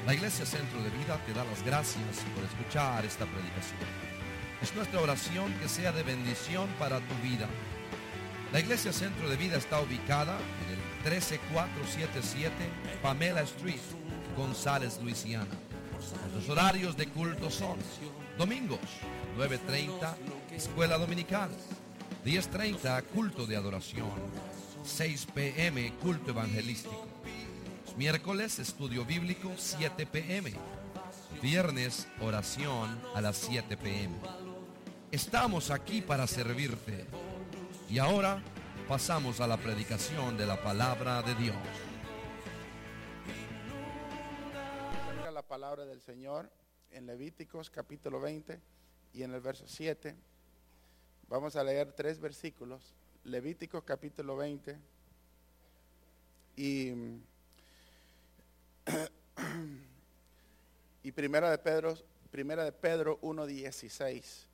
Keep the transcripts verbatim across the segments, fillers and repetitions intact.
La Iglesia Centro de Vida te da las gracias por escuchar esta predicación. Es nuestra oración que sea de bendición para tu vida. La Iglesia Centro de Vida está ubicada en el trece mil cuatrocientos setenta y siete Pamela Street, González, Luisiana. Nuestros horarios de culto son domingos, nueve treinta, escuela dominical, diez treinta, culto de adoración, seis pe eme, culto evangelístico. Los miércoles, estudio bíblico, siete pe eme. Viernes, oración a las siete pe eme. Estamos aquí para servirte. Y ahora pasamos a la predicación de la palabra de Dios. La palabra del Señor en Levíticos capítulo veinte y en el verso siete. Vamos a leer tres versículos. Levíticos capítulo veinte y, y primera de Pedro, primera de Pedro uno dieciséis.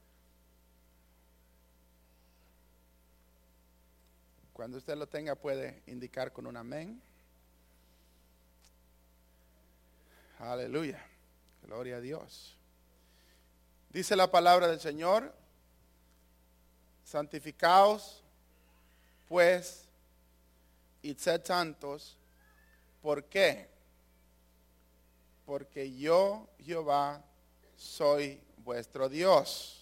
Cuando usted lo tenga puede indicar con un amén. Aleluya, gloria a Dios. Dice la palabra del Señor: santificaos pues y sed santos. ¿Por qué? Porque yo, Jehová, soy vuestro Dios.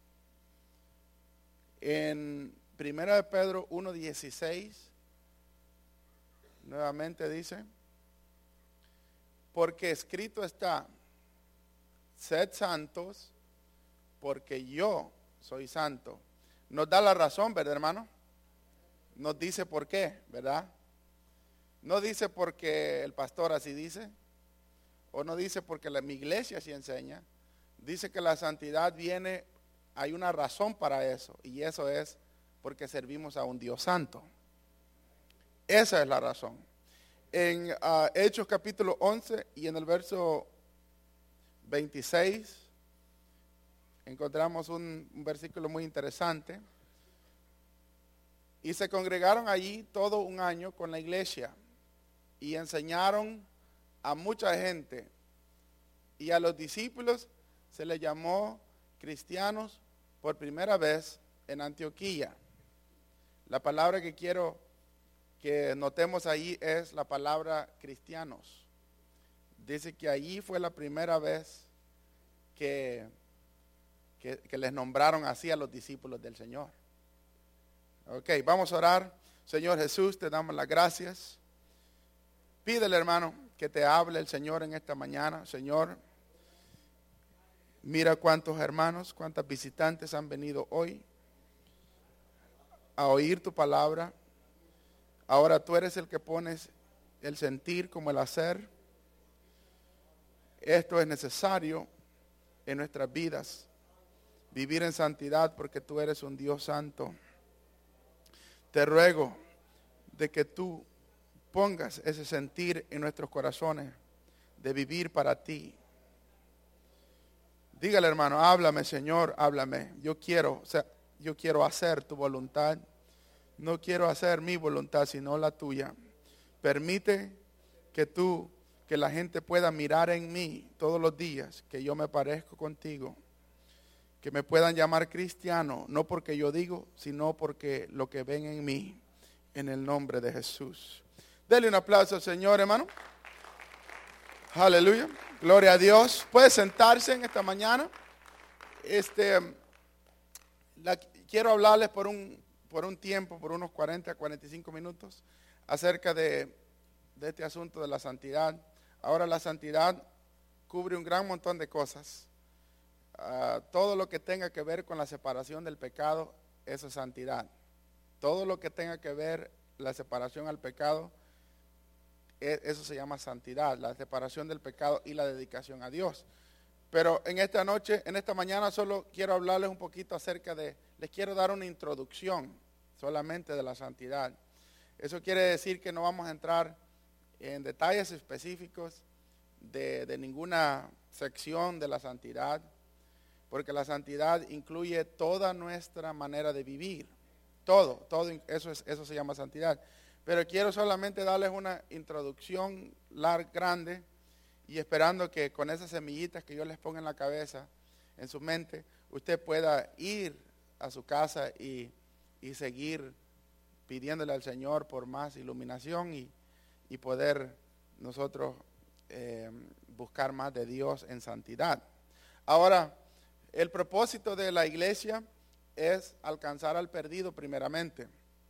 En primera de Pedro uno dieciséis, nuevamente dice: porque escrito está, sed santos, porque yo soy santo. Nos da la razón, ¿verdad, hermano? Nos dice por qué, ¿verdad? No dice porque el pastor así dice, o no dice porque la, mi iglesia así enseña. Dice que la santidad viene, hay una razón para eso, y eso es porque servimos a un Dios santo. Esa es la razón. En uh, Hechos capítulo once y en el verso veintiséis encontramos un, un versículo muy interesante. Y se congregaron allí todo un año con la iglesia y enseñaron a mucha gente, y a los discípulos se les llamó cristianos por primera vez en Antioquía. La palabra que quiero que notemos ahí es la palabra cristianos. Dice que allí fue la primera vez que, que, que les nombraron así a los discípulos del Señor. Ok, vamos a orar. Señor Jesús, te damos las gracias. Pídele, hermano, que te hable el Señor en esta mañana. Señor, mira cuántos hermanos, cuántas visitantes han venido hoy a oír tu palabra. Ahora tú eres el que pones el sentir como el hacer. Esto es necesario en nuestras vidas, vivir en santidad, porque tú eres un Dios santo. Te ruego de que tú pongas ese sentir en nuestros corazones de vivir para ti. Dígale, hermano, háblame, Señor, háblame. Yo quiero, o sea, yo quiero hacer tu voluntad. No quiero hacer mi voluntad, sino la tuya. Permite que tú, que la gente pueda mirar en mí todos los días, que yo me parezco contigo. Que me puedan llamar cristiano, no porque yo digo, sino porque lo que ven en mí, en el nombre de Jesús. Dele un aplauso al Señor, hermano. Aleluya. Gloria a Dios. Puede sentarse en esta mañana. Este, la, quiero hablarles por un, por un tiempo, por unos cuarenta a cuarenta y cinco minutos, acerca de, de este asunto de la santidad. Ahora, la santidad cubre un gran montón de cosas. Uh, todo lo que tenga que ver con la separación del pecado, eso es santidad. Todo lo que tenga que ver la separación al pecado, eso se llama santidad, la separación del pecado y la dedicación a Dios. Pero en esta noche, en esta mañana, solo quiero hablarles un poquito acerca de, les quiero dar una introducción solamente de la santidad. Eso quiere decir que no vamos a entrar en detalles específicos de, de ninguna sección de la santidad, porque la santidad incluye toda nuestra manera de vivir. Todo, todo eso, es, eso se llama santidad. Pero quiero solamente darles una introducción larga, grande, y esperando que con esas semillitas que yo les ponga en la cabeza, en su mente, usted pueda ir a su casa y, y seguir pidiéndole al Señor por más iluminación y, y poder nosotros eh, buscar más de Dios en santidad. Ahora, el propósito de la iglesia es alcanzar al perdido primeramente.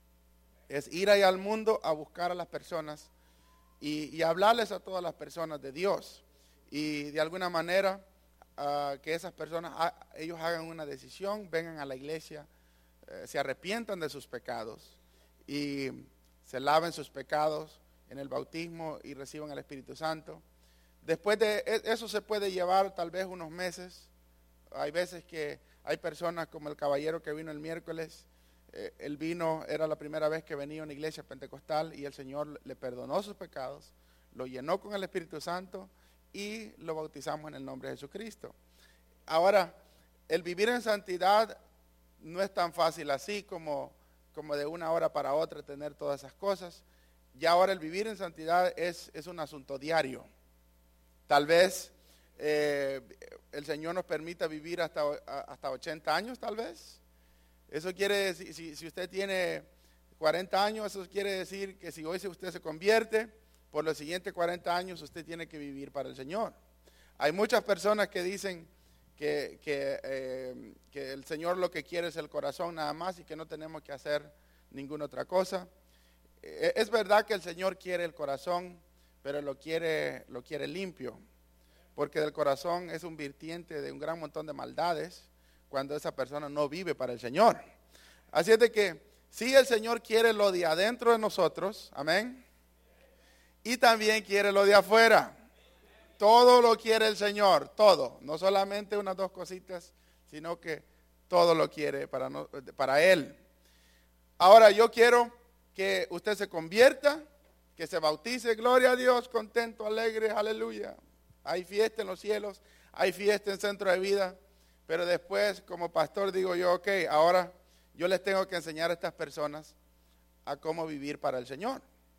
Es ir ahí al mundo a buscar a las personas y, y hablarles a todas las personas de Dios. Y de alguna manera uh, que esas personas, ha, ellos hagan una decisión, vengan a la iglesia, eh, se arrepientan de sus pecados y se laven sus pecados en el bautismo y reciban el Espíritu Santo. Después de eso se puede llevar tal vez unos meses. Hay veces que hay personas como el caballero que vino el miércoles. Eh, él vino, era la primera vez que venía a una iglesia pentecostal y el Señor le perdonó sus pecados, lo llenó con el Espíritu Santo y lo bautizamos en el nombre de Jesucristo. Ahora, el vivir en santidad no es tan fácil así como, como de una hora para otra tener todas esas cosas. Ya ahora el vivir en santidad es, es un asunto diario. Tal vez eh, el Señor nos permita vivir hasta, hasta ochenta años, tal vez. Eso quiere decir, si, si usted tiene cuarenta años, eso quiere decir que si hoy usted se convierte, por los siguientes cuarenta años usted tiene que vivir para el Señor. Hay muchas personas que dicen que, que, eh, que el Señor lo que quiere es el corazón nada más y que no tenemos que hacer ninguna otra cosa. Eh, es verdad que el Señor quiere el corazón, pero lo quiere, lo quiere limpio, porque del corazón es un vertiente de un gran montón de maldades cuando esa persona no vive para el Señor. Así es de que sí, el Señor quiere lo de adentro de nosotros, amén, y también quiere lo de afuera. Todo lo quiere el Señor, todo, no solamente unas dos cositas, sino que todo lo quiere para, no, para Él. Ahora yo quiero que usted se convierta, que se bautice, gloria a Dios, contento, alegre, aleluya. Hay fiesta en los cielos, hay fiesta en Centro de Vida, pero después como pastor digo yo, ok, ahora yo les tengo que enseñar a estas personas a cómo vivir para el Señor.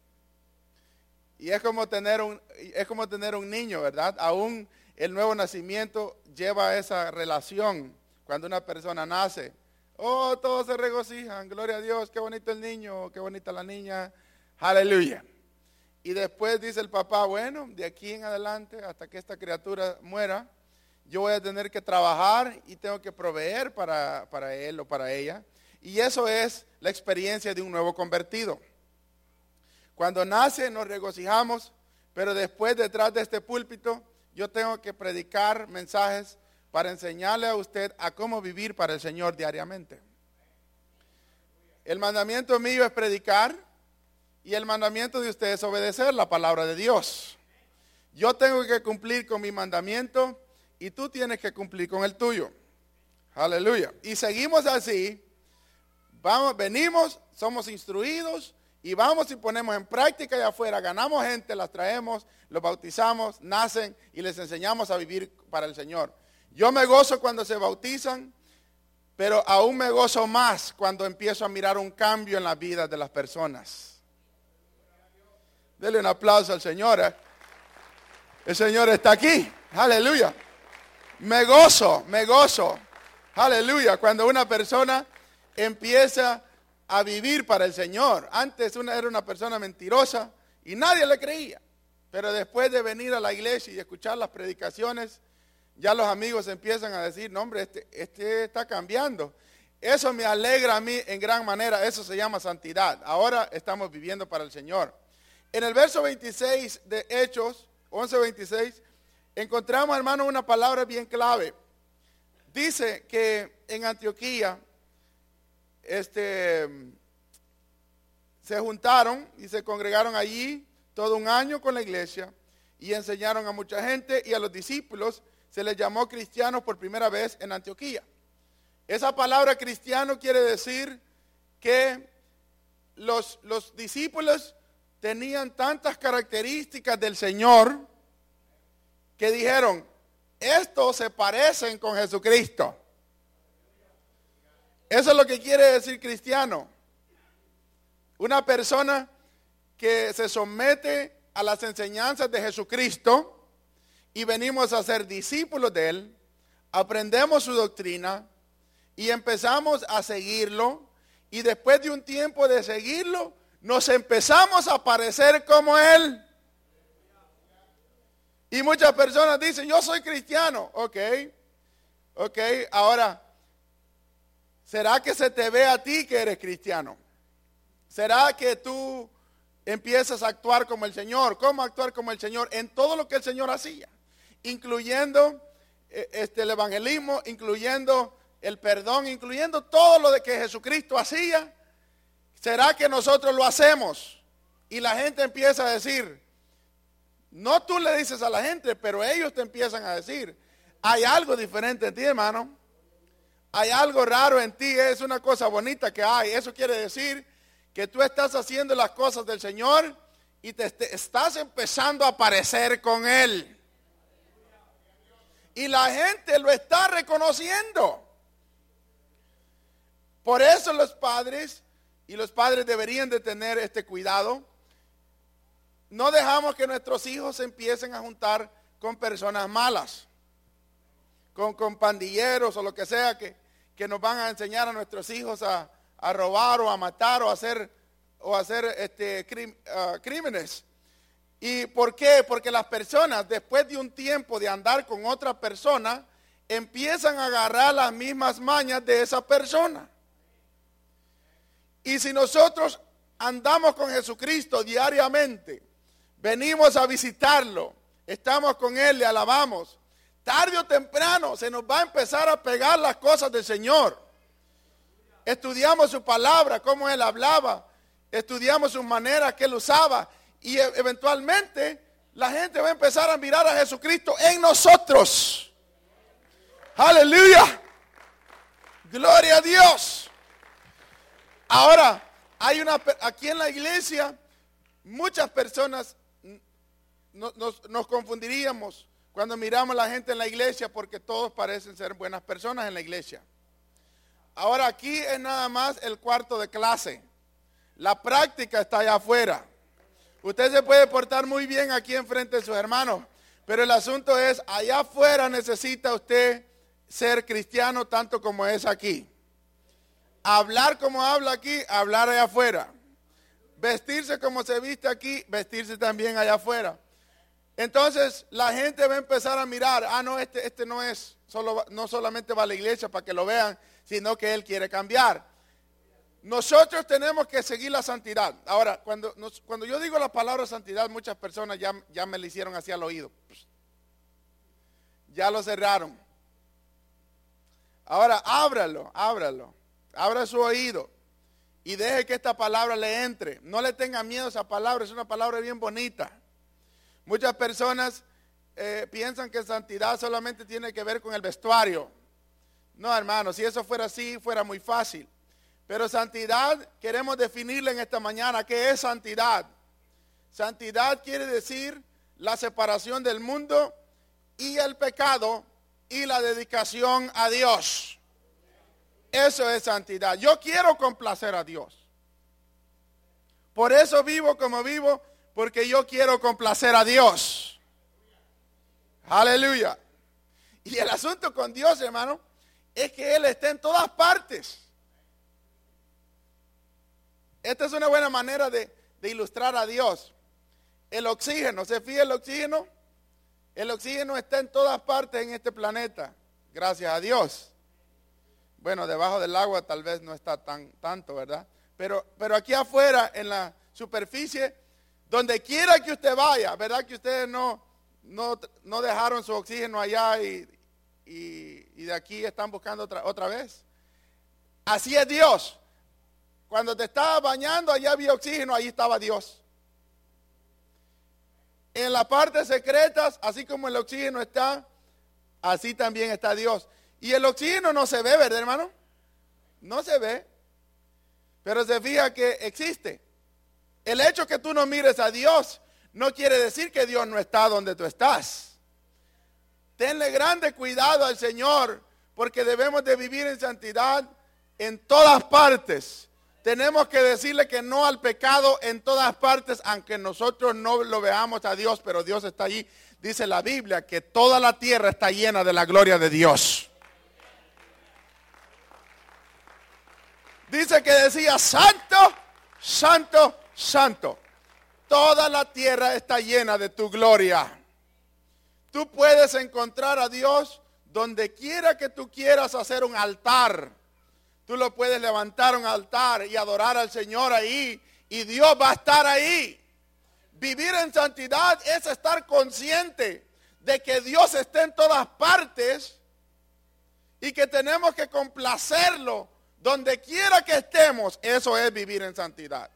Y es como tener un, es como tener un niño, ¿verdad? Aún el nuevo nacimiento lleva esa relación. Cuando una persona nace, oh, todos se regocijan, gloria a Dios, qué bonito el niño, qué bonita la niña, aleluya. Y después dice el papá, bueno, de aquí en adelante, hasta que esta criatura muera, yo voy a tener que trabajar y tengo que proveer para, para él o para ella. Y eso es la experiencia de un nuevo convertido. Cuando nace nos regocijamos, pero después detrás de este púlpito yo tengo que predicar mensajes para enseñarle a usted a cómo vivir para el Señor diariamente. El mandamiento mío es predicar. Y el mandamiento de ustedes es obedecer la palabra de Dios. Yo tengo que cumplir con mi mandamiento y tú tienes que cumplir con el tuyo. Aleluya. Y seguimos así. Vamos, venimos, somos instruidos y vamos y ponemos en práctica allá afuera. Ganamos gente, las traemos, los bautizamos, nacen y les enseñamos a vivir para el Señor. Yo me gozo cuando se bautizan, pero aún me gozo más cuando empiezo a mirar un cambio en la vida de las personas. Dele un aplauso al Señor. ¿eh? El Señor está aquí. Aleluya. Me gozo, me gozo. Aleluya. Cuando una persona empieza a vivir para el Señor. Antes una, era una persona mentirosa y nadie le creía. Pero después de venir a la iglesia y escuchar las predicaciones, ya los amigos empiezan a decir, no hombre, este, este está cambiando. Eso me alegra a mí en gran manera. Eso se llama santidad. Ahora estamos viviendo para el Señor. En el verso veintiséis de Hechos, once veintiséis, encontramos, hermano, una palabra bien clave. Dice que en Antioquía este, se juntaron y se congregaron allí todo un año con la iglesia y enseñaron a mucha gente, y a los discípulos se les llamó cristianos por primera vez en Antioquía. Esa palabra cristiano quiere decir que los, los discípulos tenían tantas características del Señor que dijeron, estos se parecen con Jesucristo. Eso es lo que quiere decir cristiano. Una persona que se somete a las enseñanzas de Jesucristo y venimos a ser discípulos de Él, aprendemos su doctrina y empezamos a seguirlo, y después de un tiempo de seguirlo, nos empezamos a parecer como Él. Y muchas personas dicen, yo soy cristiano. Ok, ok, ahora, ¿será que se te ve a ti que eres cristiano? ¿Será que tú empiezas a actuar como el Señor? ¿Cómo actuar como el Señor? En todo lo que el Señor hacía, incluyendo eh, este, el evangelismo, incluyendo el perdón, incluyendo todo lo de que Jesucristo hacía. ¿Será que nosotros lo hacemos? Y la gente empieza a decir, no tú le dices a la gente, pero ellos te empiezan a decir, hay algo diferente en ti, hermano. Hay algo raro en ti, es una cosa bonita que hay. Eso quiere decir que tú estás haciendo las cosas del Señor y te, te estás empezando a parecer con Él. Y la gente lo está reconociendo. Por eso los padres, y los padres deberían de tener este cuidado, no dejamos que nuestros hijos se empiecen a juntar con personas malas, con, con pandilleros o lo que sea que, que nos van a enseñar a nuestros hijos a, a robar o a matar o a hacer, o a hacer este, crim, uh, crímenes. ¿Y por qué? Porque las personas, después de un tiempo de andar con otra persona, empiezan a agarrar las mismas mañas de esa persona. Y si nosotros andamos con Jesucristo diariamente, venimos a visitarlo, estamos con Él, le alabamos, tarde o temprano se nos va a empezar a pegar las cosas del Señor. Estudiamos su palabra, cómo Él hablaba, estudiamos sus maneras que Él usaba, y eventualmente la gente va a empezar a mirar a Jesucristo en nosotros. Aleluya. Gloria a Dios. Ahora, hay una, aquí en la iglesia, muchas personas nos, nos, nos confundiríamos cuando miramos a la gente en la iglesia, porque todos parecen ser buenas personas en la iglesia. Ahora, aquí es nada más el cuarto de clase. La práctica está allá afuera. Usted se puede portar muy bien aquí enfrente de sus hermanos, pero el asunto es, allá afuera necesita usted ser cristiano tanto como es aquí. Hablar como habla aquí, hablar allá afuera. Vestirse como se viste aquí, vestirse también allá afuera. Entonces la gente va a empezar a mirar, ah no, este, este no es, solo, no solamente va a la iglesia para que lo vean, sino que él quiere cambiar. Nosotros tenemos que seguir la santidad. Ahora, cuando, nos, cuando yo digo la palabra santidad, muchas personas ya, ya me la hicieron así al oído. Ya lo cerraron. Ahora, ábralo, ábralo. Abra su oído y deje que esta palabra le entre. No le tenga miedo a esa palabra, es una palabra bien bonita. Muchas personas eh, piensan que santidad solamente tiene que ver con el vestuario. No, hermano, si eso fuera así, fuera muy fácil. Pero santidad, queremos definirla en esta mañana. ¿Qué es santidad? Santidad quiere decir la separación del mundo y el pecado y la dedicación a Dios. Eso es santidad. Yo quiero complacer a Dios. Por eso vivo como vivo, porque yo quiero complacer a Dios. Aleluya. Y el asunto con Dios, hermano, es que Él está en todas partes. Esta es una buena manera de, de ilustrar a Dios. El oxígeno, ¿se fija el oxígeno? El oxígeno está en todas partes en este planeta, gracias a Dios. Bueno, debajo del agua tal vez no está tan tanto, ¿verdad? Pero, pero aquí afuera, en la superficie, donde quiera que usted vaya, ¿verdad? Que ustedes no, no, no dejaron su oxígeno allá y, y, y de aquí están buscando otra, otra vez. Así es Dios. Cuando te estabas bañando, allá había oxígeno, allí estaba Dios. En las partes secretas, así como el oxígeno está, así también está Dios. Y el oxígeno no se ve, ¿verdad, hermano? No se ve, pero se fija que existe. El hecho que tú no mires a Dios no quiere decir que Dios no está donde tú estás. Tenle grande cuidado al Señor, porque debemos de vivir en santidad en todas partes. Tenemos que decirle que no al pecado en todas partes, aunque nosotros no lo veamos a Dios, pero Dios está allí. Dice la Biblia que toda la tierra está llena de la gloria de Dios. Dice que decía, santo, santo, santo. Toda la tierra está llena de tu gloria. Tú puedes encontrar a Dios donde quiera que tú quieras hacer un altar. Tú lo puedes levantar un altar y adorar al Señor ahí. Y Dios va a estar ahí. Vivir en santidad es estar consciente de que Dios está en todas partes. Y que tenemos que complacerlo donde quiera que estemos. Eso es vivir en santidad.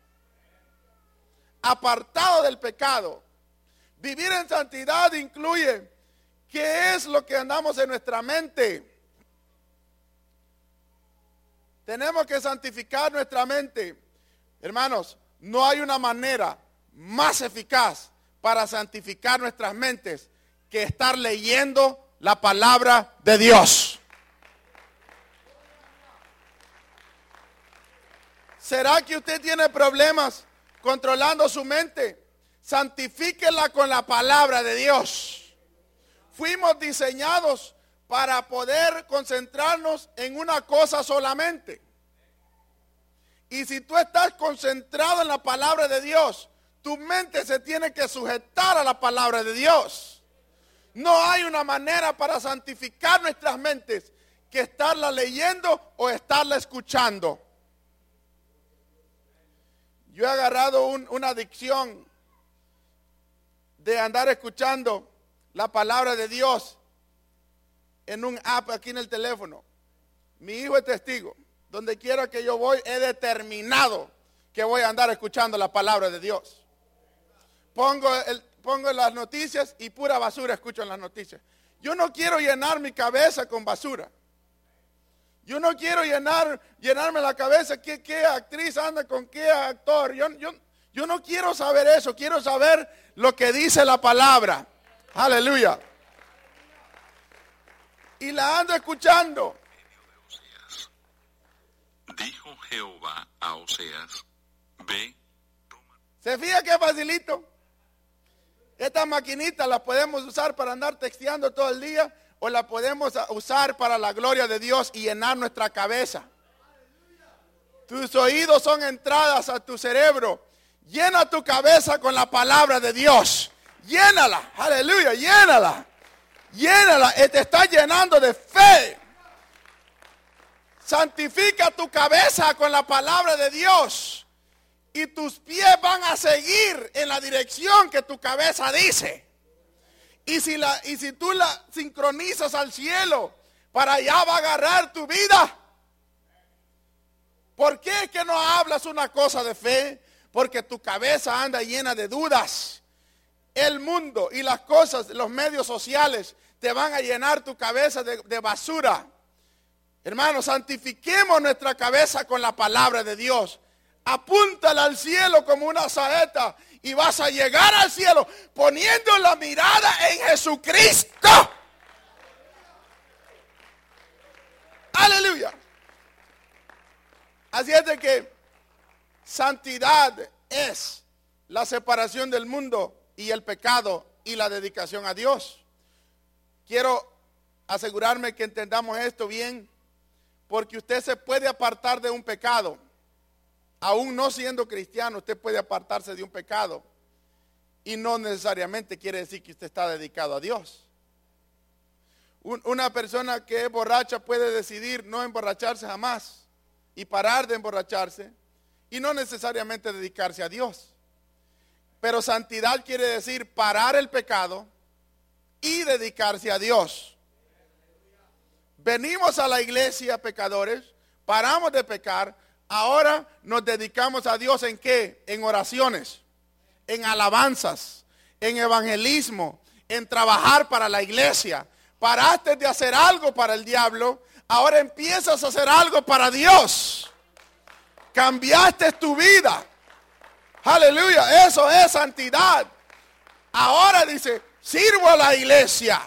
Apartado del pecado. Vivir en santidad incluye qué es lo que andamos en nuestra mente. Tenemos que santificar nuestra mente. Hermanos, no hay una manera más eficaz para santificar nuestras mentes que estar leyendo la palabra de Dios. ¿Será que usted tiene problemas controlando su mente? Santifíquela con la palabra de Dios. Fuimos diseñados para poder concentrarnos en una cosa solamente. Y si tú estás concentrado en la palabra de Dios, tu mente se tiene que sujetar a la palabra de Dios. No hay una manera para santificar nuestras mentes que estarla leyendo o estarla escuchando. Yo he agarrado un, una adicción de andar escuchando la palabra de Dios en un app aquí en el teléfono. Mi hijo es testigo. Donde quiera que yo voy, he determinado que voy a andar escuchando la palabra de Dios. Pongo, el, pongo las noticias y pura basura escucho en las noticias. Yo no quiero llenar mi cabeza con basura. Yo no quiero llenar, llenarme la cabeza qué, qué actriz anda con qué actor. Yo, yo, yo no quiero saber eso. Quiero saber lo que dice la palabra. Aleluya. Y la ando escuchando. Dijo Jehová a Oseas, ve, toma. ¿Se fija qué facilito? Estas maquinitas las podemos usar para andar texteando todo el día o las podemos usar para la gloria de Dios y llenar nuestra cabeza. Tus oídos son entradas a tu cerebro. Llena tu cabeza con la palabra de Dios. Llénala, aleluya, llénala. Llénala, te está llenando de fe. Santifica tu cabeza con la palabra de Dios y tus pies van a seguir en la dirección que tu cabeza dice. Y si, la, y si tú la sincronizas al cielo, para allá va a agarrar tu vida. ¿Por qué es que no hablas una cosa de fe? Porque tu cabeza anda llena de dudas. El mundo y las cosas, los medios sociales, te van a llenar tu cabeza de, de basura. Hermanos, santifiquemos nuestra cabeza con la palabra de Dios. Apúntala al cielo como una saeta y vas a llegar al cielo poniendo la mirada en Jesucristo. Aleluya. Así es de que santidad es la separación del mundo y el pecado y la dedicación a Dios. Quiero asegurarme que entendamos esto bien. Porque usted se puede apartar de un pecado. Aún no siendo cristiano, usted puede apartarse de un pecado. Y no necesariamente quiere decir que usted está dedicado a Dios. Un, una persona que es borracha puede decidir no emborracharse jamás. Y parar de emborracharse. Y no necesariamente dedicarse a Dios. Pero santidad quiere decir parar el pecado y dedicarse a Dios. Venimos a la iglesia pecadores, paramos de pecar, ahora nos dedicamos a Dios ¿en qué? En oraciones, en alabanzas, en evangelismo, en trabajar para la iglesia. Paraste de hacer algo para el diablo, ahora empiezas a hacer algo para Dios. Cambiaste tu vida. Aleluya, eso es santidad. Ahora dice, sirvo a la iglesia.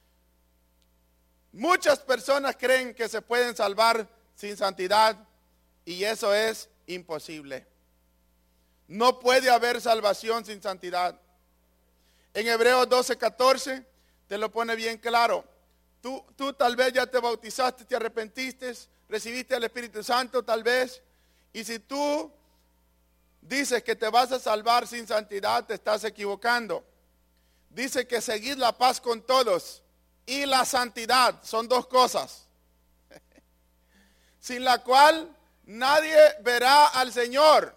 Muchas personas creen que se pueden salvar sin santidad Y eso es imposible. No puede haber salvación sin santidad. En Hebreos doce, catorce te lo pone bien claro. Tú, tú tal vez ya te bautizaste, te arrepentiste, recibiste al Espíritu Santo tal vez. Y si tú dices que te vas a salvar sin santidad, te estás equivocando. Dice que seguid la paz con todos y la santidad. Son dos cosas. Sin la cual nadie verá al Señor.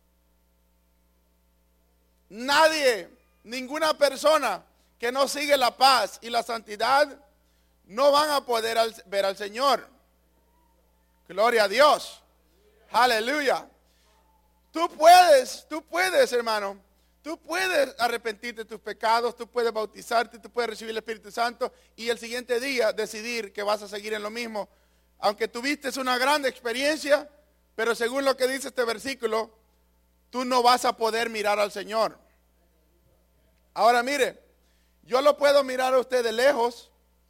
Nadie, ninguna persona que no sigue la paz y la santidad no van a poder al, ver al Señor. Gloria a Dios. Aleluya. Tú puedes, tú puedes, hermano. Tú puedes arrepentirte de tus pecados, tú puedes bautizarte, tú puedes recibir el Espíritu Santo y el siguiente día decidir que vas a seguir en lo mismo. Aunque tuviste una gran experiencia, pero según lo que dice este versículo, tú no vas a poder mirar al Señor. Ahora mire, yo lo puedo mirar a usted de lejos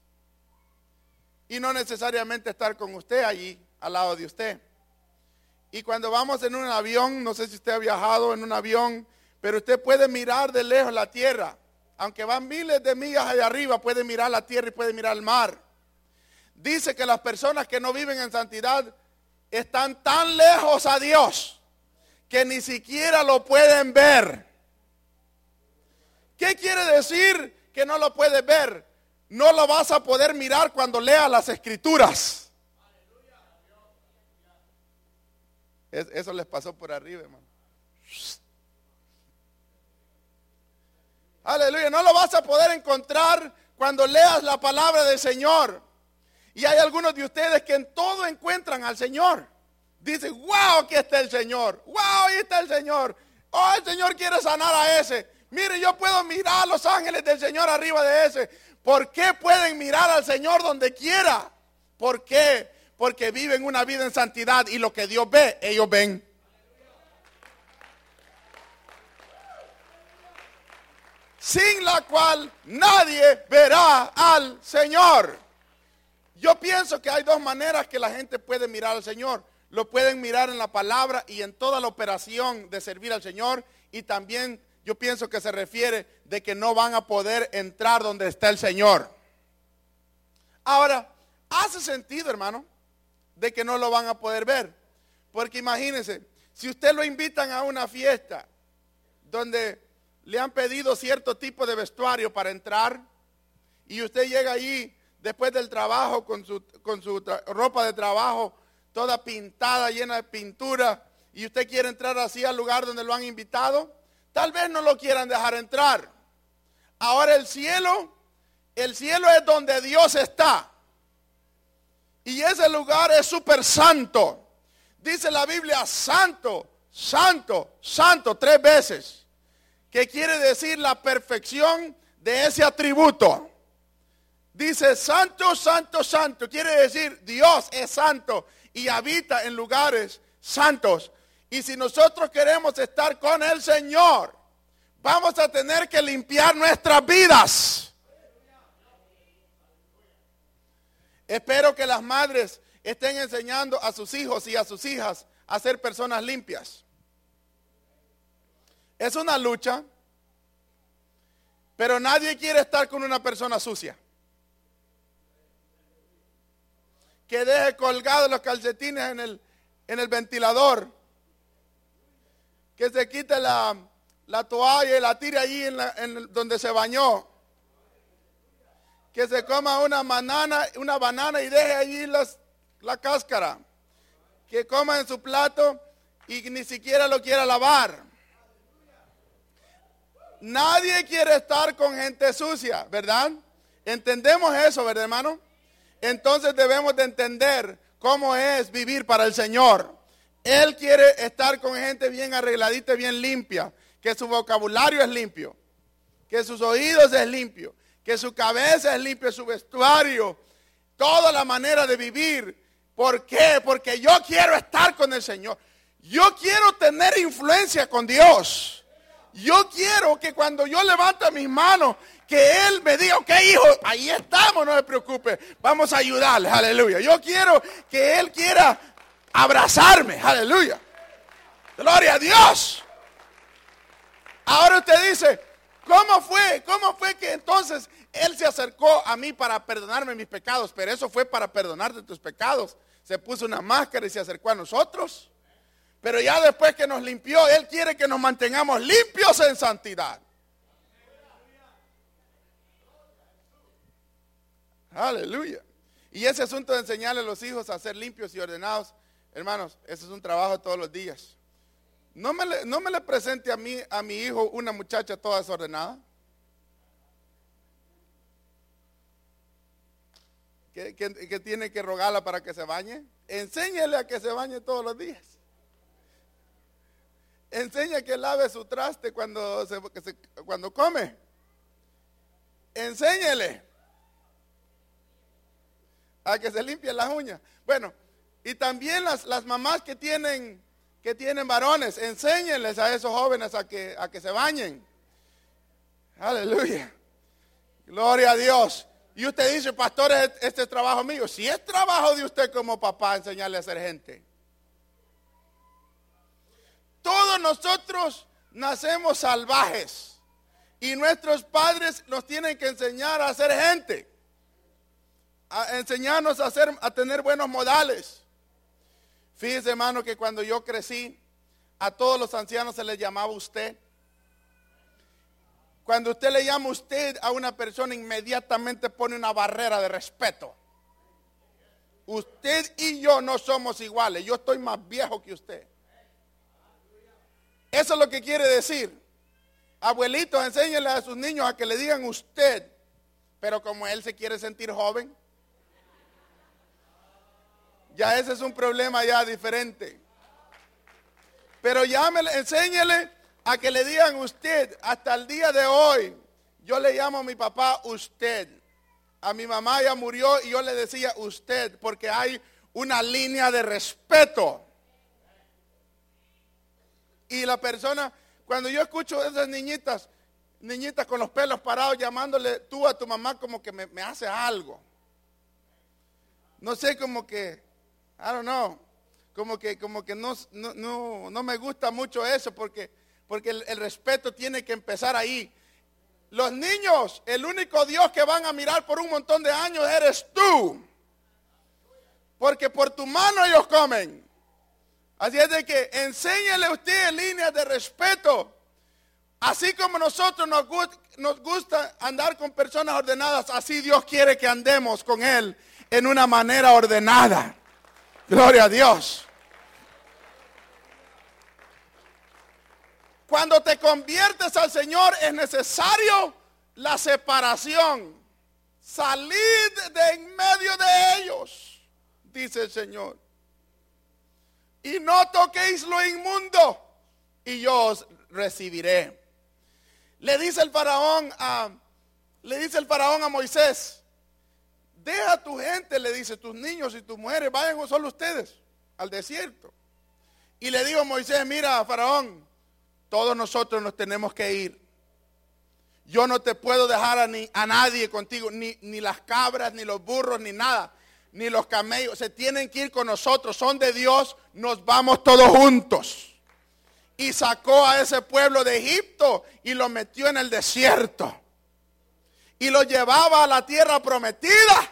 y no necesariamente estar con usted allí, al lado de usted. Y cuando vamos en un avión, no sé si usted ha viajado en un avión, pero usted puede mirar de lejos la tierra. Aunque van miles de millas allá arriba, puede mirar la tierra y puede mirar el mar. Dice que las personas que no viven en santidad están tan lejos a Dios que ni siquiera lo pueden ver. ¿Qué quiere decir que no lo puedes ver? No lo vas a poder mirar cuando leas las Escrituras. Eso les pasó por arriba, hermano. Aleluya, no lo vas a poder encontrar cuando leas la palabra del Señor. Y hay algunos de ustedes que en todo encuentran al Señor. Dicen, wow, aquí está el Señor. Wow, ahí está el Señor. Oh, el Señor quiere sanar a ese. Mire, yo puedo mirar a los ángeles del Señor arriba de ese. ¿Por qué pueden mirar al Señor donde quiera? ¿Por qué? Porque viven una vida en santidad y lo que Dios ve, ellos ven. Sin la cual nadie verá al Señor. Yo pienso que hay dos maneras que la gente puede mirar al Señor. Lo pueden mirar en la palabra y en toda la operación de servir al Señor. Y también yo pienso que se refiere de que no van a poder entrar donde está el Señor. Ahora, hace sentido, hermano, de que no lo van a poder ver. Porque imagínense, si usted lo invitan a una fiesta donde le han pedido cierto tipo de vestuario para entrar y usted llega allí después del trabajo con su, con su tra- ropa de trabajo toda pintada, llena de pintura, y usted quiere entrar así al lugar donde lo han invitado, tal vez no lo quieran dejar entrar. Ahora el cielo, el cielo es donde Dios está. Y ese lugar es súper santo. Dice la Biblia, santo, santo, santo, tres veces. Que quiere decir la perfección de ese atributo. Dice santo, santo, santo. Quiere decir Dios es santo y habita en lugares santos. Y si nosotros queremos estar con el Señor, vamos a tener que limpiar nuestras vidas. Espero que las madres estén enseñando a sus hijos y a sus hijas a ser personas limpias. Es una lucha, pero nadie quiere estar con una persona sucia. Que deje colgados los calcetines en el, en el ventilador. Que se quite la, la toalla y la tire allí en, la, en el, donde se bañó. Que se coma una banana, una banana y deje allí las, la cáscara. Que coma en su plato y ni siquiera lo quiera lavar. Nadie quiere estar con gente sucia, ¿verdad? ¿Entendemos eso, verdad, hermano? Entonces debemos de entender cómo es vivir para el Señor. Él quiere estar con gente bien arregladita, bien limpia, que su vocabulario es limpio, que sus oídos es limpio, que su cabeza es limpia, su vestuario, toda la manera de vivir. ¿Por qué? Porque yo quiero estar con el Señor. Yo quiero tener influencia con Dios. Yo quiero que cuando yo levante mis manos, que Él me diga, ok, hijo, ahí estamos, no se preocupe, vamos a ayudarle, aleluya. Yo quiero que Él quiera abrazarme. Aleluya. Gloria a Dios. Ahora usted dice, ¿cómo fue? ¿Cómo fue que entonces Él se acercó a mí para perdonarme mis pecados? Pero eso fue para perdonarte tus pecados. Se puso una máscara y se acercó a nosotros. Pero ya después que nos limpió, Él quiere que nos mantengamos limpios en santidad. Aleluya. Y ese asunto de enseñarle a los hijos a ser limpios y ordenados, hermanos, ese es un trabajo todos los días. No me le, no me le presente a mí, a mi hijo, una muchacha toda desordenada. Que, que, que tiene que rogarla para que se bañe. Enséñele a que se bañe todos los días. Enseña que lave su traste cuando, se, que se, cuando come. Enséñele a que se limpie las uñas. Bueno, y también las, las mamás que tienen, que tienen varones, enséñenles a esos jóvenes a que, a que se bañen. Aleluya. Gloria a Dios. Y usted dice, pastor, este es trabajo mío. Si es trabajo de usted como papá, enseñarle a ser gente. Todos nosotros nacemos salvajes y nuestros padres nos tienen que enseñar a ser gente, a enseñarnos a, hacer, a tener buenos modales. Fíjese, hermano, que cuando yo crecí, a todos los ancianos se les llamaba usted. Cuando usted le llama usted a una persona, inmediatamente pone una barrera de respeto. Usted y yo no somos iguales. Yo estoy más viejo que usted. Eso es lo que quiere decir. Abuelitos, enséñenle a sus niños a que le digan usted. Pero como él se quiere sentir joven, ya ese es un problema ya diferente. Pero llámele, enséñele a que le digan usted. Hasta el día de hoy, yo le llamo a mi papá usted. A mi mamá ya murió y yo le decía usted, porque hay una línea de respeto. Y la persona, cuando yo escucho a esas niñitas, niñitas con los pelos parados llamándole tú a tu mamá, como que me, me hace algo. No sé, como que, I don't know, como que, como que no, no, no, no me gusta mucho eso, porque, porque el, el respeto tiene que empezar ahí. Los niños, el único Dios que van a mirar por un montón de años eres tú. Porque por tu mano ellos comen. Así es de que enséñele usted líneas de respeto. Así como nosotros nos, nos gusta andar con personas ordenadas, así Dios quiere que andemos con Él en una manera ordenada. Gloria a Dios. Cuando te conviertes al Señor es necesario la separación. Salid de en medio de ellos, dice el Señor. Y no toquéis lo inmundo, y yo os recibiré. Le dice el faraón a, le dice el faraón a Moisés, deja a tu gente, le dice, tus niños y tus mujeres, vayan solo ustedes al desierto. Y le dijo a Moisés, mira, faraón, todos nosotros nos tenemos que ir. Yo no te puedo dejar a, ni, a nadie contigo, ni, ni las cabras, ni los burros, ni nada. Ni los camellos, se tienen que ir con nosotros, son de Dios, nos vamos todos juntos. Y sacó a ese pueblo de Egipto y lo metió en el desierto. Y lo llevaba a la tierra prometida.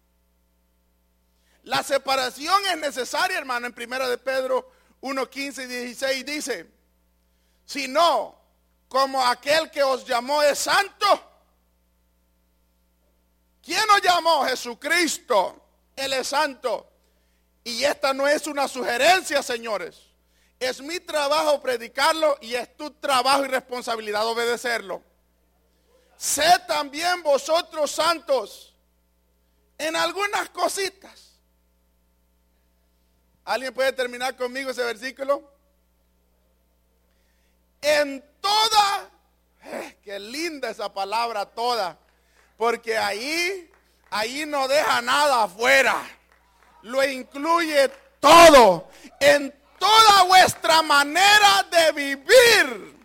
La separación es necesaria, hermano. En primera de Pedro uno, quince y dieciséis dice, si no, como aquel que os llamó es santo. ¿Quién nos llamó? Jesucristo. Él es santo. Y esta no es una sugerencia, señores. Es mi trabajo predicarlo y es tu trabajo y responsabilidad obedecerlo. Sed también vosotros santos en algunas cositas. ¿Alguien puede terminar conmigo ese versículo? En toda, eh, qué linda esa palabra toda, porque ahí... Ahí no deja nada afuera. Lo incluye todo. En toda vuestra manera de vivir.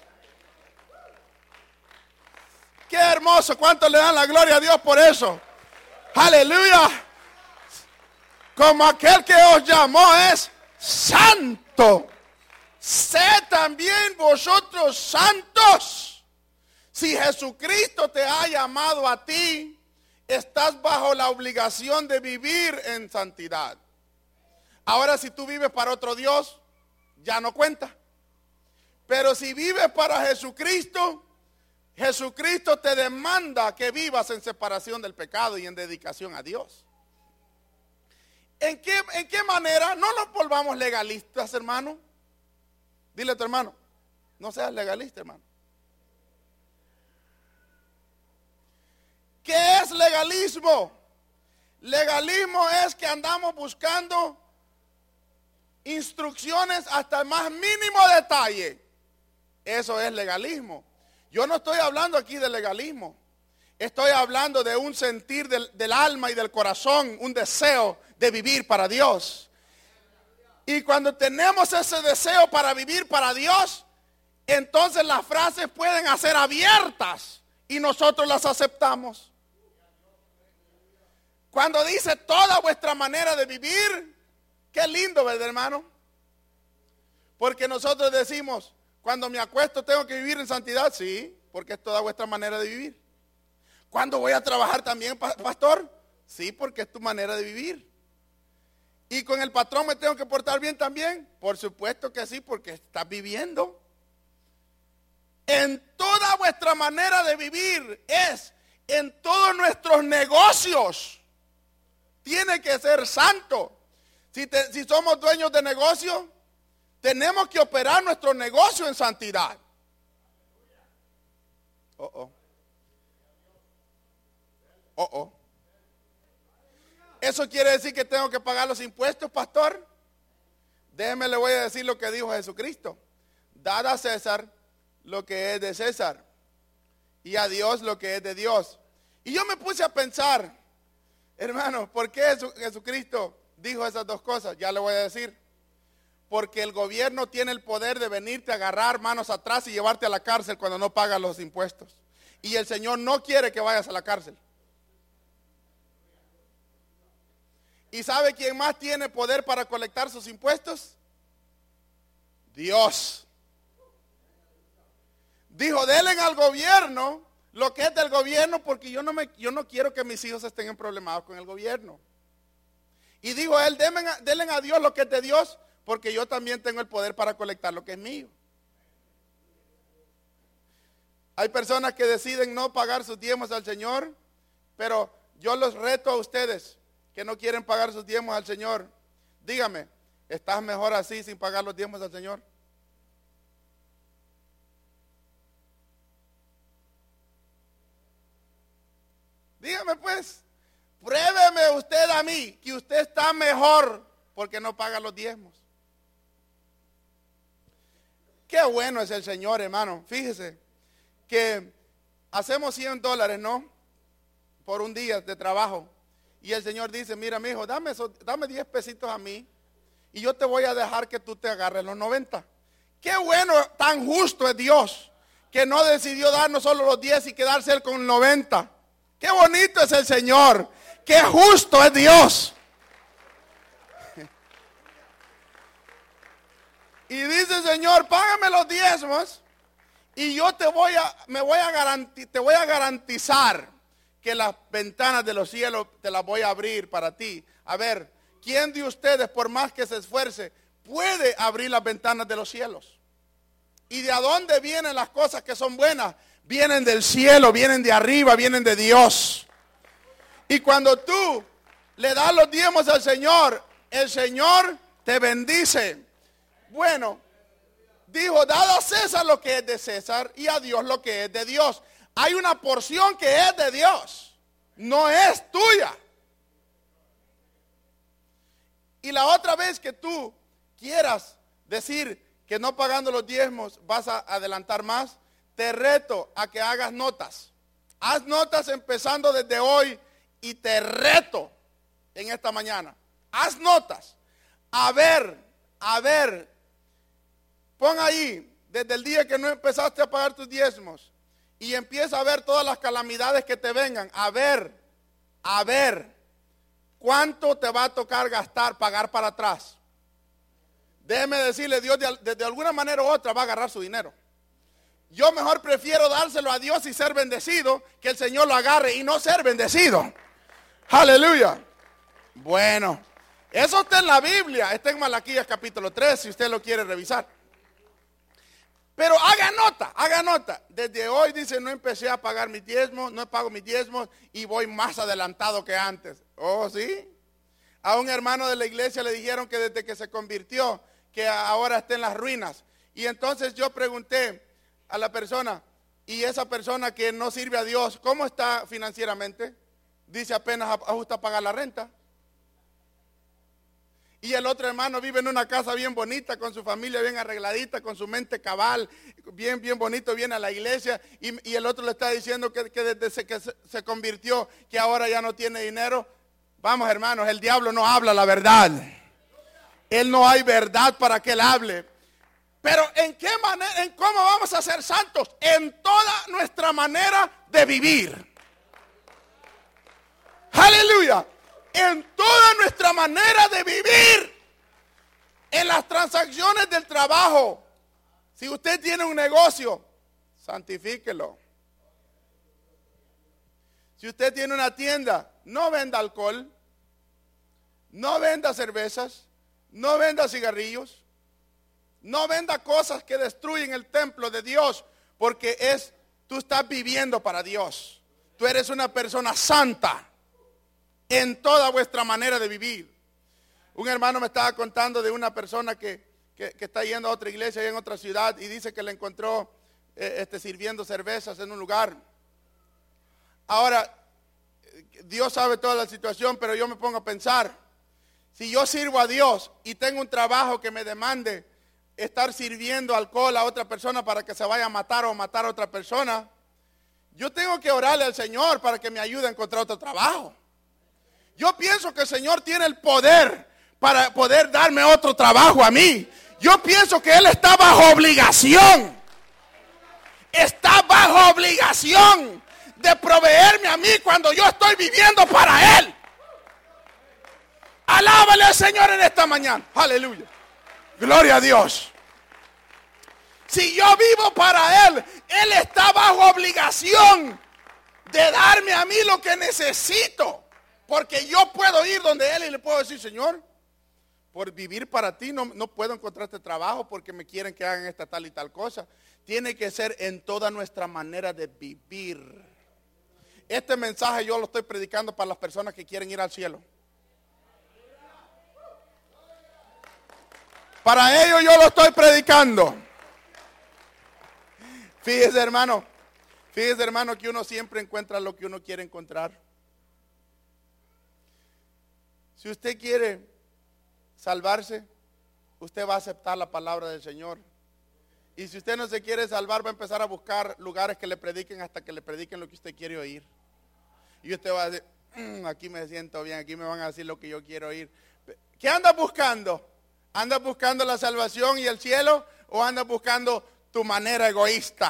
Qué hermoso. ¿Cuánto le dan la gloria a Dios por eso? Aleluya. como aquel que os llamó es santo, sed también vosotros santos. Si Jesucristo te ha llamado a ti, estás bajo la obligación de vivir en santidad. Ahora, si tú vives para otro Dios, ya no cuenta. Pero si vives para Jesucristo, Jesucristo te demanda que vivas en separación del pecado y en dedicación a Dios. ¿En qué, en qué manera? No nos volvamos legalistas, hermano. Dile a tu hermano, no seas legalista, hermano. ¿Qué es legalismo? Legalismo es que andamos buscando instrucciones hasta el más mínimo detalle. Eso es legalismo. Yo no estoy hablando aquí de legalismo. Estoy hablando de un sentir del, del alma y del corazón, un deseo de vivir para Dios. Y cuando tenemos ese deseo para vivir para Dios, entonces las frases pueden ser abiertas y nosotros las aceptamos. Cuando dice toda vuestra manera de vivir, qué lindo, ¿verdad, hermano? Porque nosotros decimos, cuando me acuesto tengo que vivir en santidad, sí, porque es toda vuestra manera de vivir. ¿Cuándo voy a trabajar también, pastor? Sí, porque es tu manera de vivir. ¿Y con el patrón me tengo que portar bien también? Por supuesto que sí, porque estás viviendo. En toda vuestra manera de vivir es, en todos nuestros negocios, tiene que ser santo. Si, te, si somos dueños de negocio, tenemos que operar nuestro negocio en santidad. Oh, oh. Oh, oh. ¿Eso quiere decir que tengo que pagar los impuestos, pastor? Déjeme, le voy a decir lo que dijo Jesucristo. Dad a César lo que es de César y a Dios lo que es de Dios. Y yo me puse a pensar, hermano, ¿por qué Jesucristo dijo esas dos cosas? Ya le voy a decir. Porque el gobierno tiene el poder de venirte a agarrar manos atrás y llevarte a la cárcel cuando no pagas los impuestos. Y el Señor no quiere que vayas a la cárcel. ¿Y sabe quién más tiene poder para colectar sus impuestos? Dios. Dijo, denle al gobierno lo que es del gobierno, porque yo no, me, yo no quiero que mis hijos estén en problemas con el gobierno. Y dijo él, denle, denle a Dios lo que es de Dios, porque yo también tengo el poder para colectar lo que es mío. Hay personas que deciden no pagar sus diezmos al Señor, pero yo los reto a ustedes que no quieren pagar sus diezmos al Señor. Dígame, ¿estás mejor así sin pagar los diezmos al Señor? Dígame pues, pruébeme usted a mí que usted está mejor porque no paga los diezmos. Qué bueno es el Señor, hermano. Fíjese que hacemos cien dólares, ¿no? Por un día de trabajo. Y el Señor dice, mira, mi hijo, dame, eso, dame diez pesitos a mí y yo te voy a dejar que tú te agarres los noventa. Qué bueno, tan justo es Dios, que no decidió darnos solo los diez y quedarse él con noventa. Qué bonito es el Señor, qué justo es Dios. Y dice el Señor, págame los diezmos y yo te voy a, me voy a garanti- te voy a garantizar que las ventanas de los cielos te las voy a abrir para ti. A ver, ¿quién de ustedes, por más que se esfuerce, puede abrir las ventanas de los cielos? ¿Y de dónde vienen las cosas que son buenas? Vienen del cielo, vienen de arriba, vienen de Dios. Y cuando tú le das los diezmos al Señor, el Señor te bendice. Bueno, dijo, dad a César lo que es de César y a Dios lo que es de Dios. Hay una porción que es de Dios, no es tuya. Y la otra vez que tú quieras decir que no pagando los diezmos vas a adelantar más, te reto a que hagas notas. Haz notas empezando desde hoy y te reto en esta mañana. Haz notas. A ver, a ver, pon ahí desde el día que no empezaste a pagar tus diezmos. Y empieza a ver todas las calamidades que te vengan. A ver, a ver, ¿cuánto te va a tocar gastar, pagar para atrás? Déjeme decirle, Dios de, de, de alguna manera u otra va a agarrar su dinero. Yo mejor prefiero dárselo a Dios y ser bendecido, que el Señor lo agarre y no ser bendecido. Aleluya. Bueno, eso está en la Biblia, está en Malaquías capítulo tres, si usted lo quiere revisar. Pero haga nota, haga nota. Desde hoy dice, no empecé a pagar mis diezmos, no pago mis diezmos y voy más adelantado que antes. Oh, ¿sí? A un hermano de la iglesia le dijeron que desde que se convirtió, que ahora está en las ruinas. Y entonces yo pregunté a la persona, y esa persona que no sirve a Dios, ¿cómo está financieramente? Dice, apenas ajusta a pagar la renta. Y el otro hermano vive en una casa bien bonita, con su familia bien arregladita, con su mente cabal, bien, bien bonito, viene a la iglesia. Y, y el otro le está diciendo que, que desde que se, se convirtió, que ahora ya no tiene dinero. Vamos, hermanos, el diablo no habla la verdad. Él no hay verdad para que él hable. Pero ¿en qué manera, en cómo vamos a ser santos? En toda nuestra manera de vivir. Aleluya. En toda nuestra manera de vivir. En las transacciones del trabajo. Si usted tiene un negocio, santifíquelo. Si usted tiene una tienda, no venda alcohol, no venda cervezas, no venda cigarrillos, no venda cosas que destruyen el templo de Dios, porque es, tú estás viviendo para Dios. Tú eres una persona santa en toda vuestra manera de vivir. Un hermano me estaba contando de una persona que, que, que está yendo a otra iglesia y en otra ciudad y dice que le encontró eh, este, sirviendo cervezas en un lugar. Ahora, Dios sabe toda la situación, pero yo me pongo a pensar, si yo sirvo a Dios y tengo un trabajo que me demande estar sirviendo alcohol a otra persona para que se vaya a matar o matar a otra persona, yo tengo que orarle al Señor para que me ayude a encontrar otro trabajo. Yo pienso que el Señor tiene el poder para poder darme otro trabajo a mí. Yo pienso que Él está bajo obligación. Está bajo obligación de proveerme a mí cuando yo estoy viviendo para Él. Alábale al Señor en esta mañana. Aleluya. Gloria a Dios. Si yo vivo para Él, Él está bajo obligación de darme a mí lo que necesito. Porque yo puedo ir donde Él y le puedo decir, Señor, por vivir para ti no, no puedo encontrar este trabajo porque me quieren que hagan esta tal y tal cosa. Tiene que ser en toda nuestra manera de vivir. Este mensaje yo lo estoy predicando para las personas que quieren ir al cielo. Para ellos yo lo estoy predicando. Fíjese, hermano, fíjese, hermano, que uno siempre encuentra lo que uno quiere encontrar. Si usted quiere salvarse, usted va a aceptar la palabra del Señor. Y si usted no se quiere salvar, va a empezar a buscar lugares que le prediquen hasta que le prediquen lo que usted quiere oír. Y usted va a decir, mmm, aquí me siento bien, aquí me van a decir lo que yo quiero oír. ¿Qué andas buscando? ¿Andas buscando la salvación y el cielo o andas buscando tu manera egoísta?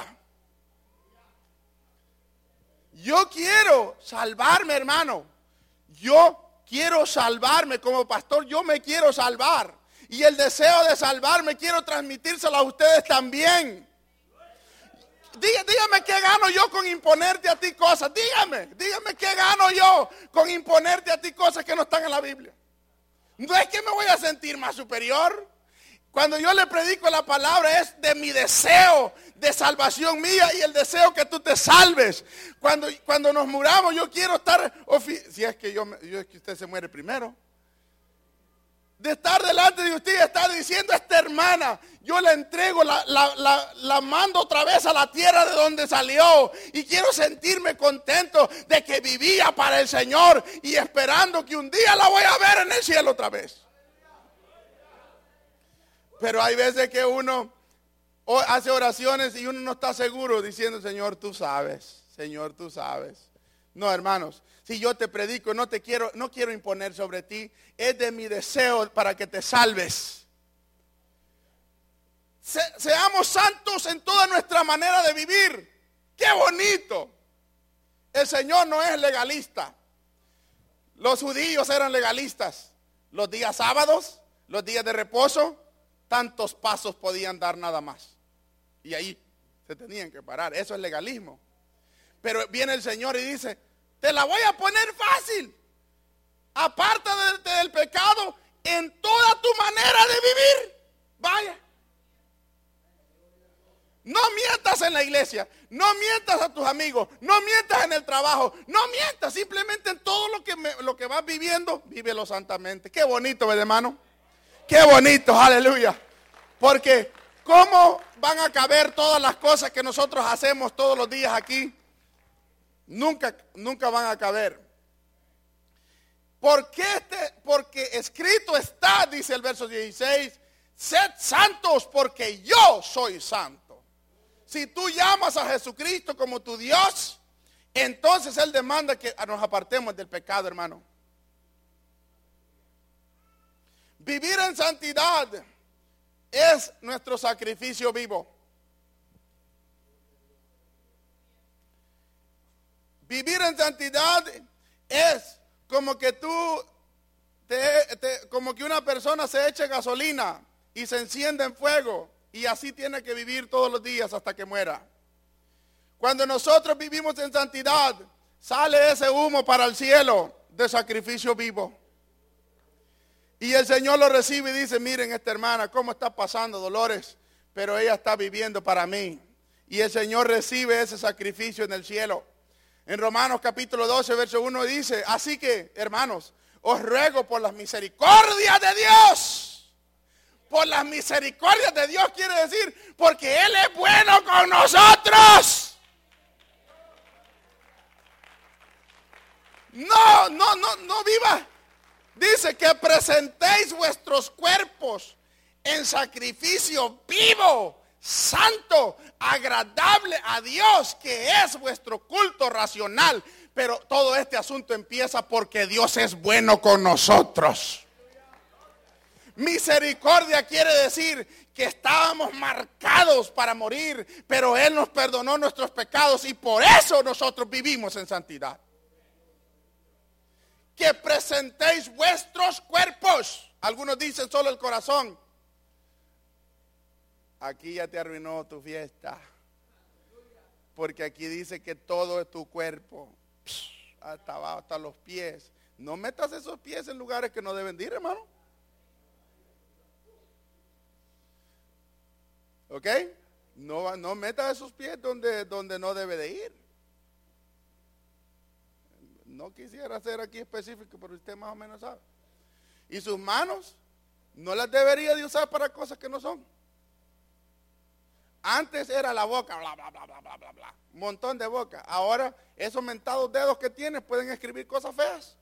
Yo quiero salvarme, hermano. Yo quiero salvarme como pastor, yo me quiero salvar. Y el deseo de salvarme quiero transmitírselo a ustedes también. Dígame qué gano yo con imponerte a ti cosas. Dígame, dígame qué gano yo con imponerte a ti cosas que no están en la Biblia. No es que me voy a sentir más superior. Cuando yo le predico la palabra es de mi deseo de salvación mía y el deseo que tú te salves. Cuando, cuando nos muramos yo quiero estar, si es que, yo, yo, es que usted se muere primero, de estar delante de usted y estar diciendo a esta hermana, yo la entrego, la, la, la, la mando otra vez a la tierra de donde salió y quiero sentirme contento de que vivía para el Señor y esperando que un día la voy a ver en el cielo otra vez. Pero hay veces que uno hace oraciones y uno no está seguro diciendo, Señor, tú sabes, Señor, tú sabes. No, hermanos, si yo te predico, no te quiero, no quiero imponer sobre ti, es de mi deseo para que te salves. Se, seamos santos en toda nuestra manera de vivir. ¡Qué bonito! El Señor no es legalista. Los judíos eran legalistas. Los días sábados, los días de reposo, tantos pasos podían dar nada más. Y ahí se tenían que parar. Eso es legalismo. Pero viene el Señor y dice, te la voy a poner fácil. Apártate del pecado en toda tu manera de vivir. Vaya. No mientas en la iglesia, no mientas a tus amigos, no mientas en el trabajo, no mientas, simplemente en todo lo que, me, lo que vas viviendo, vívelo santamente. Qué bonito, ¿verdad, hermano? Qué bonito, aleluya. Porque ¿cómo van a caber todas las cosas que nosotros hacemos todos los días aquí? Nunca, nunca van a caber. ¿Por qué este? Porque escrito está, dice el verso dieciséis, sed santos porque yo soy santo. Si tú llamas a Jesucristo como tu Dios, entonces Él demanda que nos apartemos del pecado, hermano. Vivir en santidad es nuestro sacrificio vivo. Vivir en santidad es como que tú, te, te, como que una persona se eche gasolina y se enciende en fuego. Y así tiene que vivir todos los días hasta que muera. Cuando nosotros vivimos en santidad, sale ese humo para el cielo de sacrificio vivo. Y el Señor lo recibe y dice, miren esta hermana, cómo está pasando dolores, pero ella está viviendo para mí. Y el Señor recibe ese sacrificio en el cielo. En Romanos capítulo doce, verso uno dice, así que, hermanos, os ruego por las misericordias de Dios. Por las misericordias de Dios quiere decir, porque Él es bueno con nosotros. No, no, no, no viva. Dice que presentéis vuestros cuerpos en sacrificio vivo, santo, agradable a Dios, que es vuestro culto racional. Pero todo este asunto empieza porque Dios es bueno con nosotros. Misericordia quiere decir que estábamos marcados para morir, pero Él nos perdonó nuestros pecados y por eso nosotros vivimos en santidad. Que presentéis vuestros cuerpos. Algunos dicen solo el corazón. Aquí ya te arruinó tu fiesta. Porque aquí dice que todo es tu cuerpo. Hasta abajo, hasta los pies. No metas esos pies en lugares que no deben de ir, hermano. ¿Ok? No, no meta esos pies donde, donde no debe de ir. No quisiera ser aquí específico, pero usted más o menos sabe. Y sus manos no las debería de usar para cosas que no son. Antes era la boca, bla, bla, bla, bla, bla, bla, bla. Un montón de boca. Ahora esos mentados dedos que tienes pueden escribir cosas feas.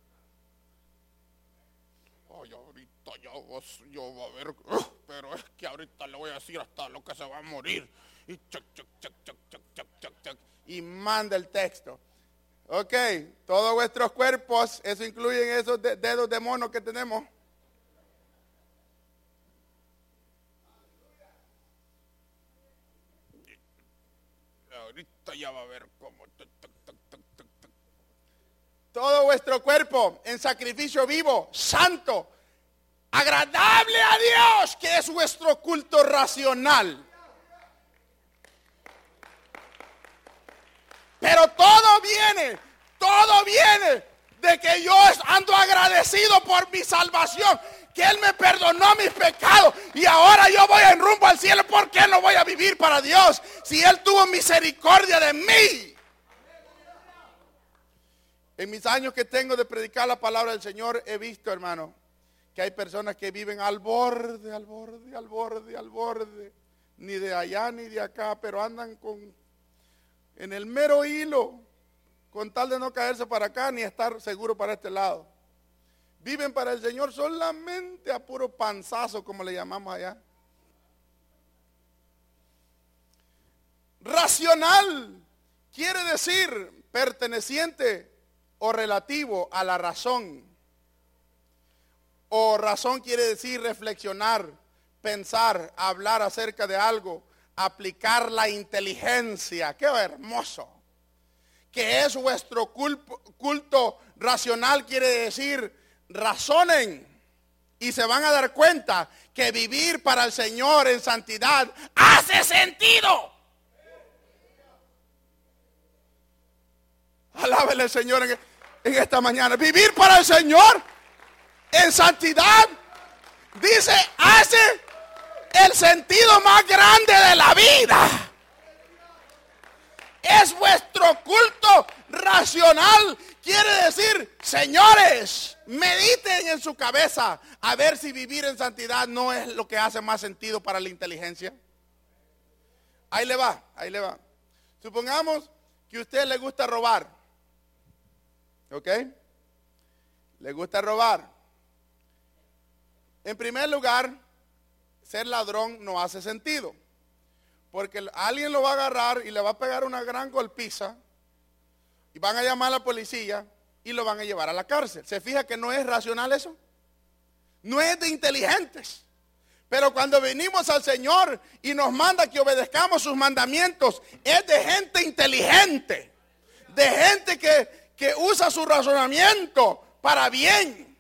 Ay, ahorita yo, yo voy a ver, uh, pero es que ahorita le voy a decir hasta lo que se va a morir. Y chuc, chuc, chuc, chuc, chuc, chuc, chuc, chuc. Y manda el texto. Ok, todos vuestros cuerpos, eso incluye esos de, dedos de mono que tenemos. Ahorita ya va a ver cómo. Todo vuestro cuerpo en sacrificio vivo, santo, agradable a Dios, que es vuestro culto racional. Pero todo viene, todo viene de que yo ando agradecido por mi salvación, que Él me perdonó mis pecados y ahora yo voy en rumbo al cielo. ¿Por qué no voy a vivir para Dios si Él tuvo misericordia de mí? En mis años que tengo de predicar la palabra del Señor, he visto, hermano, que hay personas que viven al borde, al borde, al borde, al borde, ni de allá ni de acá, pero andan con, en el mero hilo, con tal de no caerse para acá ni estar seguro para este lado. Viven para el Señor solamente a puro panzazo, como le llamamos allá. Racional quiere decir perteneciente o relativo a la razón. O razón quiere decir reflexionar, pensar, hablar acerca de algo, aplicar la inteligencia. ¡Qué hermoso! que es vuestro culto, culto racional, quiere decir razonen y se van a dar cuenta que vivir para el Señor en santidad hace sentido. Alábele al Señor en, en esta mañana. Vivir para el Señor en santidad, dice, hace el sentido más grande de la vida. Es vuestro culto racional. Quiere decir, señores, mediten en su cabeza a ver si vivir en santidad no es lo que hace más sentido para la inteligencia. Ahí le va, ahí le va. Supongamos que a usted le gusta robar. ¿Ok? Le gusta robar. En primer lugar, ser ladrón no hace sentido. Porque alguien lo va a agarrar y le va a pegar una gran golpiza y van a llamar a la policía y lo van a llevar a la cárcel. ¿Se fija que no es racional eso? No es de inteligentes. Pero cuando venimos al Señor y nos manda que obedezcamos sus mandamientos, es de gente inteligente, de gente que, que usa su razonamiento para bien.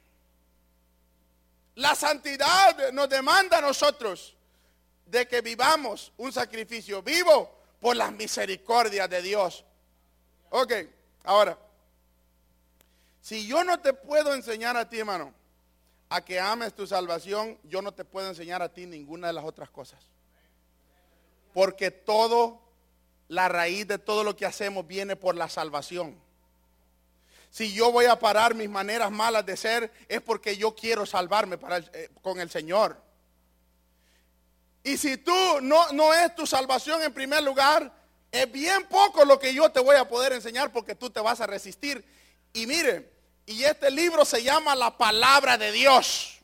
La santidad nos demanda a nosotros de que vivamos un sacrificio vivo por las misericordias de Dios. Ok, ahora, si yo no te puedo enseñar a ti, hermano, a que ames tu salvación, yo no te puedo enseñar a ti ninguna de las otras cosas. Porque todo, la raíz de todo lo que hacemos viene por la salvación. Si yo voy a parar mis maneras malas de ser, es porque yo quiero salvarme para el, eh, con el Señor. Y si tú no, no es tu salvación en primer lugar, es bien poco lo que yo te voy a poder enseñar porque tú te vas a resistir. Y mire, y este libro se llama la palabra de Dios.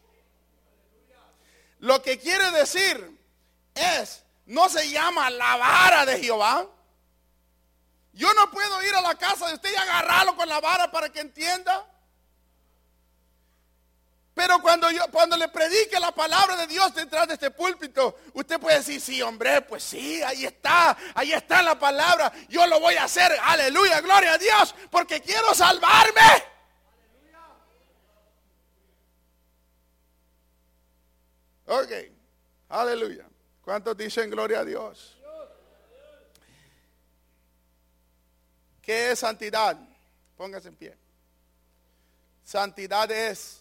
Lo que quiere decir es, no se llama la vara de Jehová. Yo no puedo ir a la casa de usted y agarrarlo con la vara para que entienda. Pero cuando yo, cuando le predique la palabra de Dios detrás de este púlpito, usted puede decir, sí, hombre, pues sí, ahí está, ahí está la palabra, yo lo voy a hacer, aleluya, gloria a Dios, porque quiero salvarme. Ok, aleluya. ¿Cuántos dicen gloria a Dios? ¿Qué es santidad? Póngase en pie. Santidad es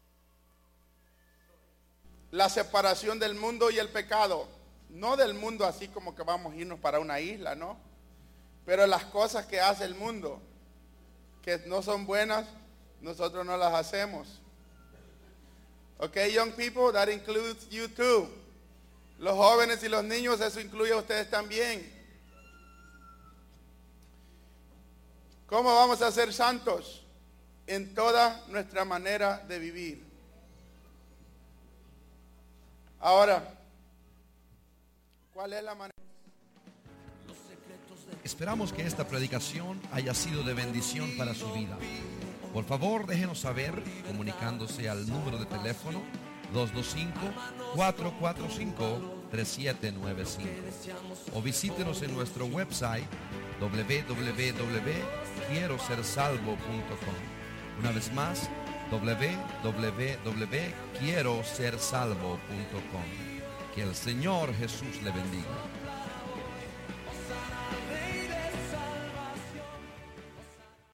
la separación del mundo y el pecado. No del mundo así como que vamos a irnos para una isla, ¿no? Pero las cosas que hace el mundo, que no son buenas, nosotros no las hacemos. Okay, young people, that includes you too. Los jóvenes y los niños, eso incluye a ustedes también. ¿Cómo vamos a ser santos? En toda nuestra manera de vivir. Ahora, ¿cuál es la manera? Esperamos que esta predicación haya sido de bendición para su vida. Por favor, déjenos saber comunicándose al número de teléfono dos dos cinco, cuatro cuatro cinco, tres siete nueve cinco o visítenos en nuestro website doble u doble u doble u punto quiero ser salvo punto com. Una vez más, doble u doble u doble u punto quiero ser salvo punto com. Que el Señor Jesús le bendiga.